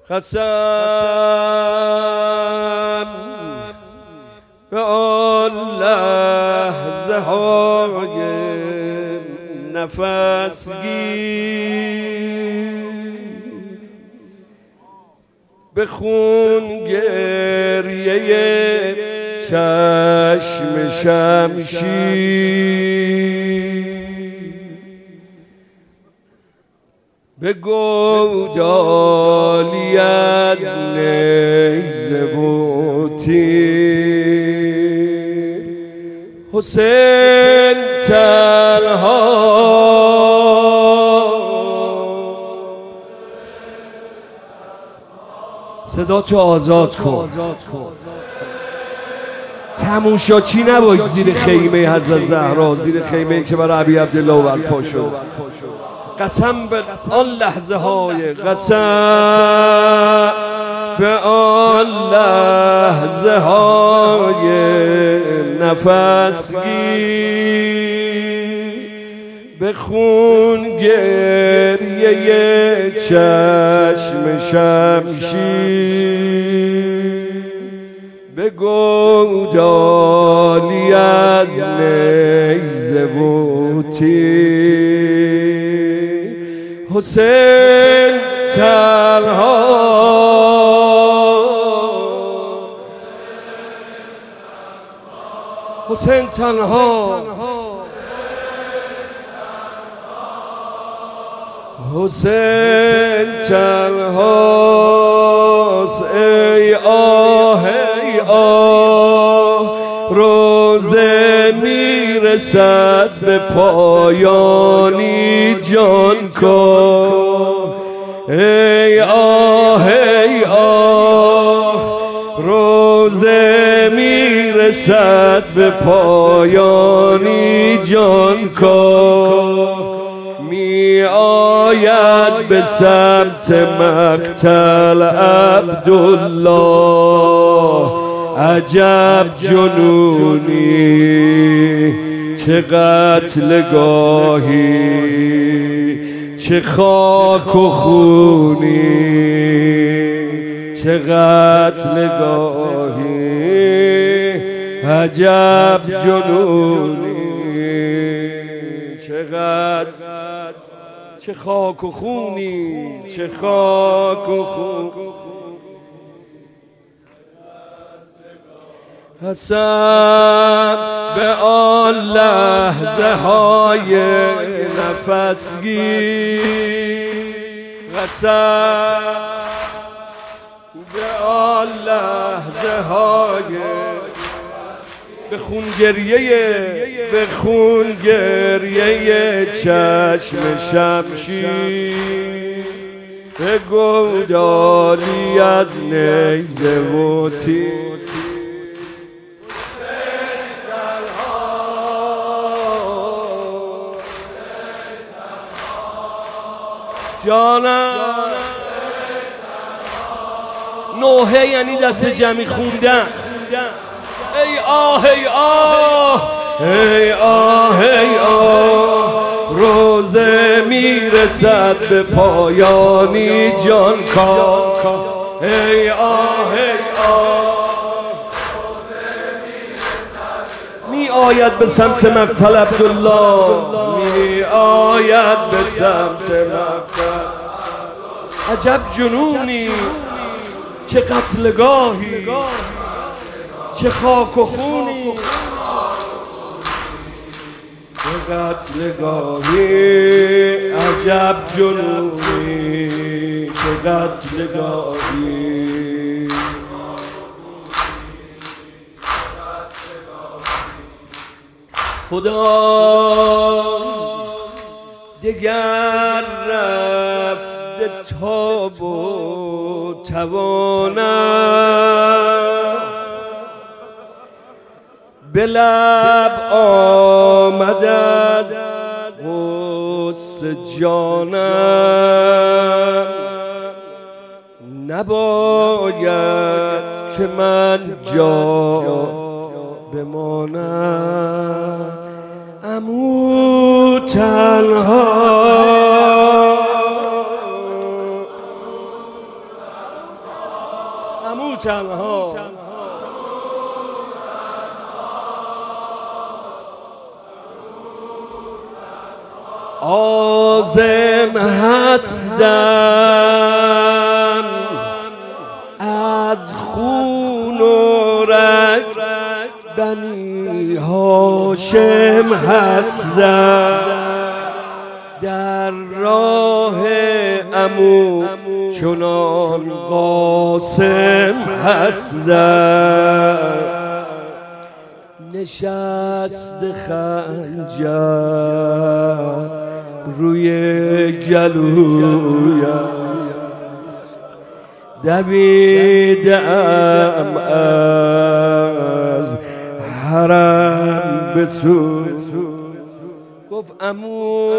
قسم به آن لحظه های نفس گیر، به خون گریه چشم شمشیر، به گودالی از نیزه و تیر، حسین تنها صدا تو آزاد کن. تماشاچی نباش زیر خیمه حضرت زهرا، زیر خیمه که برای ابی عبدالله برپا شد. قسم به آن لحظه های، قسم به آن لحظه های نفس گیر، به خون گریه چشم شمشیر، به گودالی از نیزه و تیر، حسین تنها حسین تنها حسین تنهاست. ای آه ای آه، روزه میرسد به پایانی جان کن. ای آه ای آه، روزه میرسد به پایانی جان کن. می آید به سمت مقتل عبدالله، عجب جنونی، چه قتلگاهی، چه خاک و خونی، چه قتلگاهی، عجب جنونی، چه خاک و خونی، چه خاک و خون. قسم به آن لحظه های نفس گیر، قسم به آن لحظه های به خون گریه چشم شمشیر، به گودالی از نیزه و تیر. جانم نوحه یعنی دست جمعی خوندن. ای آه ای آه، ای آه ای آه، روزه میرسد به پایانی جان کن. ای آه ای آه، می آید به سمت مقتل عبدالله، می آید به سمت مقتل. عجب جنونی، چه قتلگاهی، چه خاک و خونی، چه قتلگاهی، عجب جنونی، چه قتلگاهی. خدا دگر رفته تاب و توانم، به لب آمد از غصه جانم. نباید که من جا بمانم، عمو تنها عمو تنها عازم هستم از خون و رگ بنی هاشم هستم در راه عمو چنان قاسم هستم نشست خنجر روی گلویم دویدم از حرم به سو گفت عمو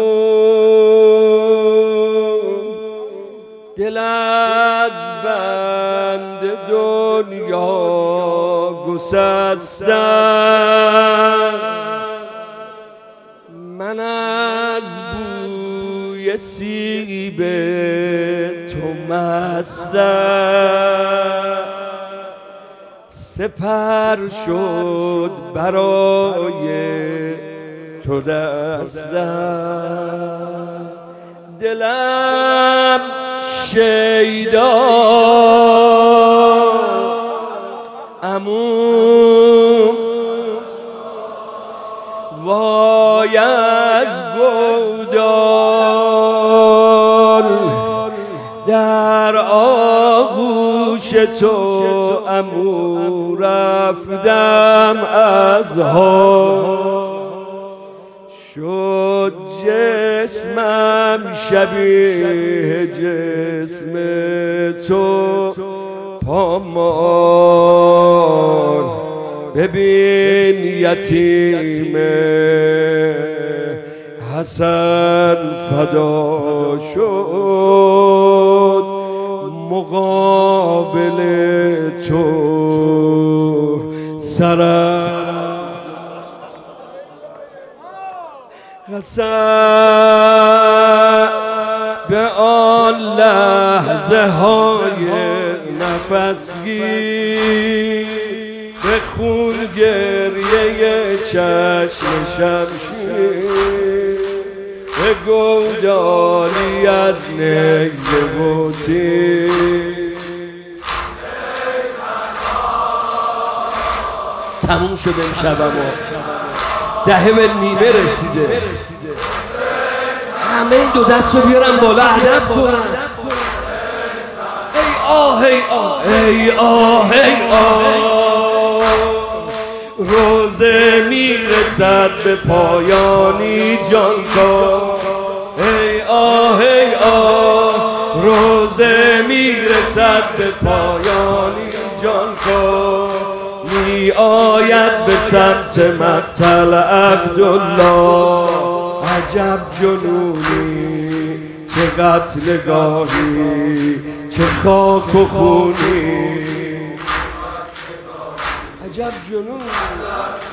دل از بند دنیا گسستم من از بوی سیب تو مستم سپر شد برای تو دستم دلم شیدا عمو وای از گودال در آغوش تو عمو رفتم از حال شد جسمم شبیه جسم تو پامال ببین یتیم حسن فدا شد مقابل تو سرم حسن به آن لحظه های نفسگیر به خون گریه چشم شمشیر به گودالی از نیزه و تیر تموم شد امشبم دهه به نیمه رسیده همه این دو دست رو بیارم بالا ادب کنن ای آه ای آه ای آه ای آه روزه میرسد به پایانی جان کن ای آه ای آه روزه میرسد به پایانی جان کن می آید به سمت مقتل عبدالله عجب جنونی چه قتلگاهی چه خاک و خونی عجب جنونی